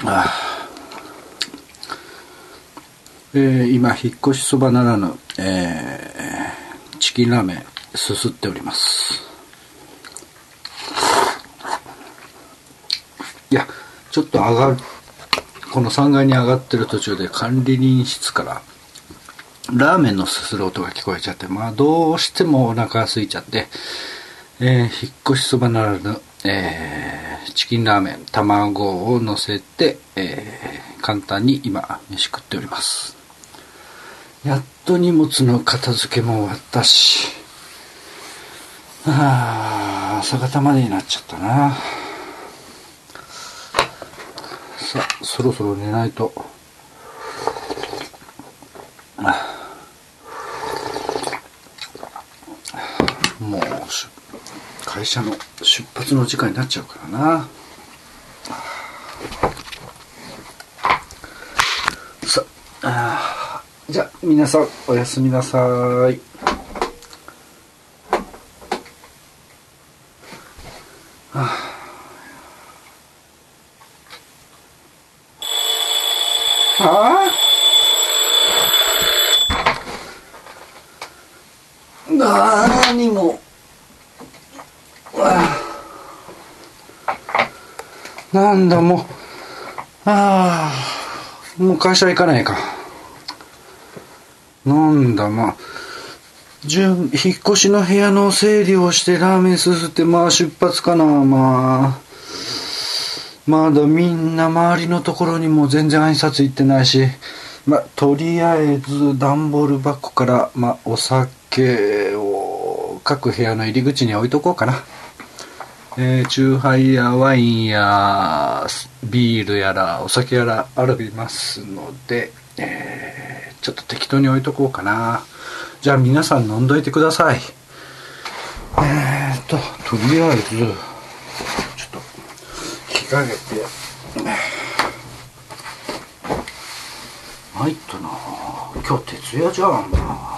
今引っ越しそばならぬ、チキンラーメンすすっております。いやちょっとこの3階に上がってる途中で管理人室からラーメンのすする音が聞こえちゃって、どうしてもお腹が空いちゃって、引っ越しそばならぬ、チキンラーメン卵を乗せて、簡単に今飯食っております。やっと荷物の片付けも終わったし、朝方までになっちゃったな。さあそろそろ寝ないと。もう会社の出発の時間になっちゃうからな。さあじゃあ皆さんおやすみなさい。何もなんだもう会社行かないか。なんだ引っ越しの部屋の整理をしてラーメンすすって出発かな。まだみんな周りのところにも全然挨拶行ってないし、とりあえず段ボール箱からお酒を各部屋の入り口に置いとこうかな。チューハイやワインやビールやらお酒やらありますので、ちょっと適当に置いとこうかな。じゃあ皆さん飲んどいてください。とりあえずちょっと着替えて参ったな。今日徹夜じゃんな。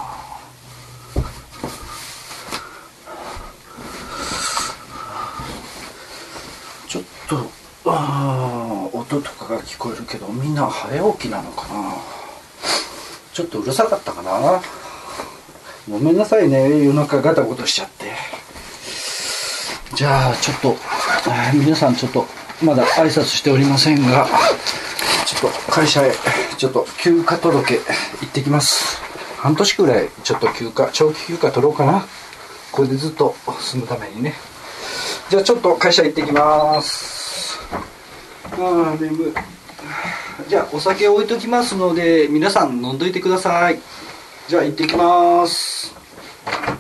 ちょっと音とかが聞こえるけどみんな早起きなのかな。ちょっとうるさかったかな。ごめんなさいね、夜中ガタゴトしちゃって。じゃあちょっと皆さんちょっとまだ挨拶しておりませんが、ちょっと会社へちょっと休暇届行ってきます。半年くらいちょっと長期休暇取ろうかな。これでずっと住むためにね。じゃあちょっと会社行ってきます。眠い。じゃあお酒置いときますので皆さん飲んどいてください。じゃあ行ってきます。